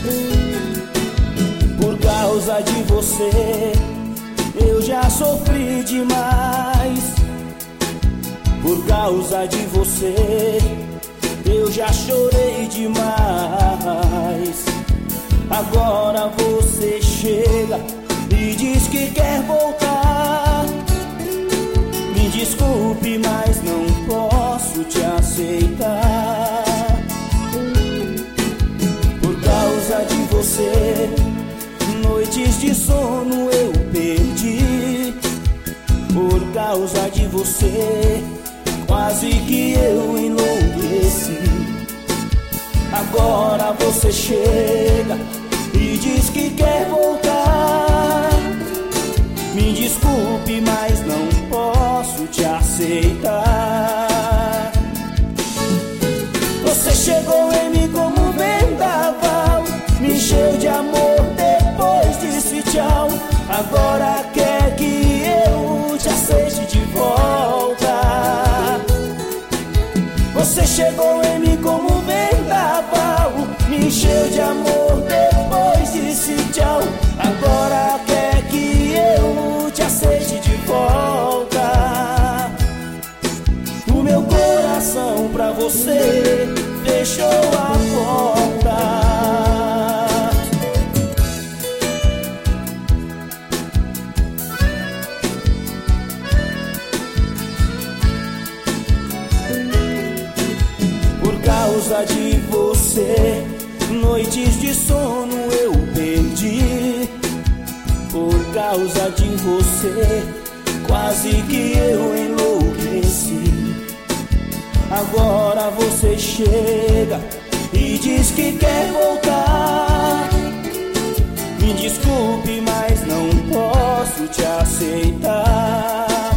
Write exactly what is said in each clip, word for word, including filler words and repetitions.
Por causa de você eu já sofri demais. Por causa de você eu já chorei demais. Agora você chega e diz que quer voltar. Me desculpe, mas não posso te aceitar. Por causa de você noites de sono eu perdi. Por causa de você quase que eu enlouqueci. Agora você chega e diz que quer voltar. Me desculpe, mas não posso te aceitar. Você chegou em mim como um vendaval, me encheu de amor, depois disse tchau. Agora quer que eu te aceite de volta. Você chegou em mim como um vendaval, me encheu de amor, depois disse tchau. Agora quer que eu te aceite de volta. O meu coração pra você fechou a porta. Por causa de você noites de sono eu perdi. Por causa de você quase que eu enlouqueci. Agora você chega e diz que quer voltar. Me desculpe, mas não posso te aceitar.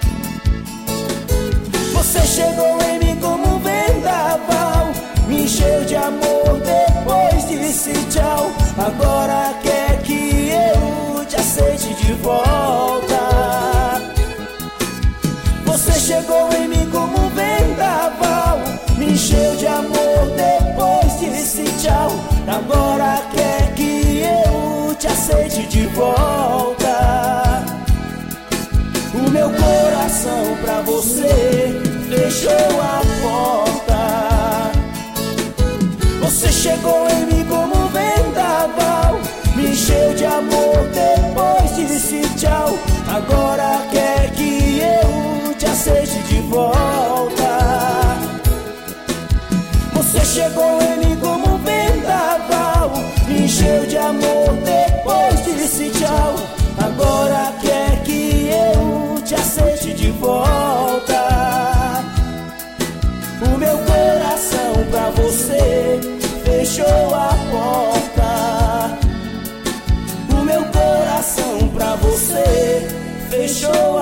Você chegou em mim como um vendaval, me encheu de amor, depois disse tchau. Agora quer que eu te aceite de volta. Você chegou em mim como um vendaval, me encheu de amor, depois disse tchau. Agora quer que eu te aceite de volta. O meu coração pra você fechou a porta. Você chegou em mim como um vendaval, me encheu de amor, depois disse tchau. Agora quer que eu te aceite de volta. Você chegou em mim como um vendaval, me encheu de amor, depois disse tchau. Agora quer que eu te aceite de volta. O meu coração pra você fechou a porta. O meu coração pra você fechou